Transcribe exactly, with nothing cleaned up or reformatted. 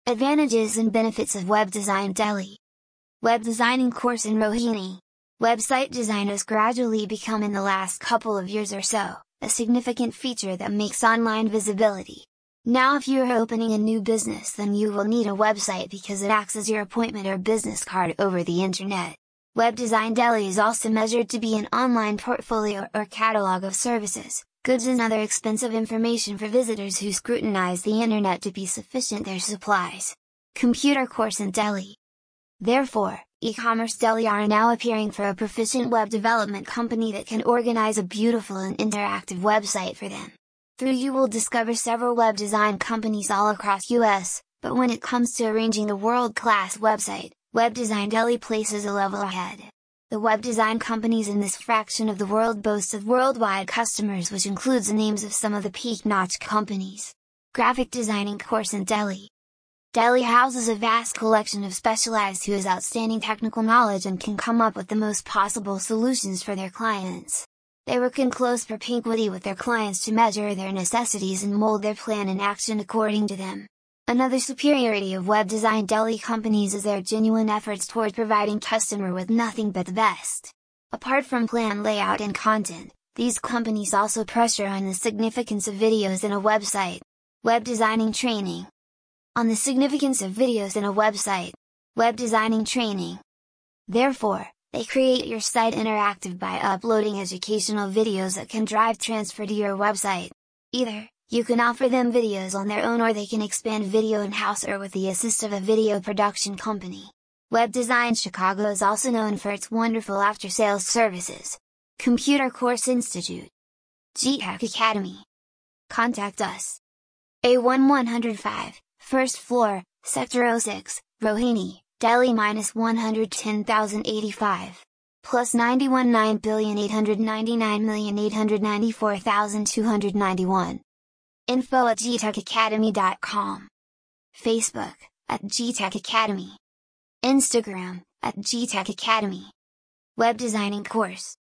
Advantages and benefits of Web Design Delhi. Web designing course in Rohini. Website design has gradually become in the last couple of years or so, a significant feature that makes online visibility. Now if you are opening a new business, then you will need a website because it acts as your appointment or business card over the internet. Web Design Delhi is also measured to be an online portfolio or catalog of services, goods and other expensive information for visitors who scrutinize the internet to be sufficient their supplies. Computer course in Delhi. Therefore, e-commerce Delhi are now appearing for a proficient web development company that can organize a beautiful and interactive website for them. Through you will discover several web design companies all across U S, but when it comes to arranging a world-class website, Web Design Delhi places a level ahead. The web design companies in this fraction of the world boast of worldwide customers, which includes the names of some of the peak-notch companies. Graphic designing course in Delhi. Delhi houses a vast collection of specialized who has outstanding technical knowledge and can come up with the most possible solutions for their clients. They work in close propinquity with their clients to measure their necessities and mold their plan and action according to them. Another superiority of Web Design Delhi companies is their genuine efforts toward providing customer with nothing but the best. Apart from plan layout and content, these companies also pressure on the significance of videos in a website. Web designing training. On the significance of videos in a website. Web designing training. Therefore, they create your site interactive by uploading educational videos that can drive transfer to your website. Either, you can offer them videos on their own or they can expand video in-house or with the assist of a video production company. Web Design Chicago is also known for its wonderful after-sales services. Computer Course Institute. G Tech Academy. Contact us. A one one oh five, first floor, Sector oh six, Rohini, Delhi minus one hundred ten thousand eighty-five. Plus ninety-one nine billion eight hundred ninety-nine million eight hundred ninety-four thousand two hundred ninety-one. Info at g tech academy dot com. Facebook, at G Tech Academy. Instagram, at G Tech Academy. Web Designing Course.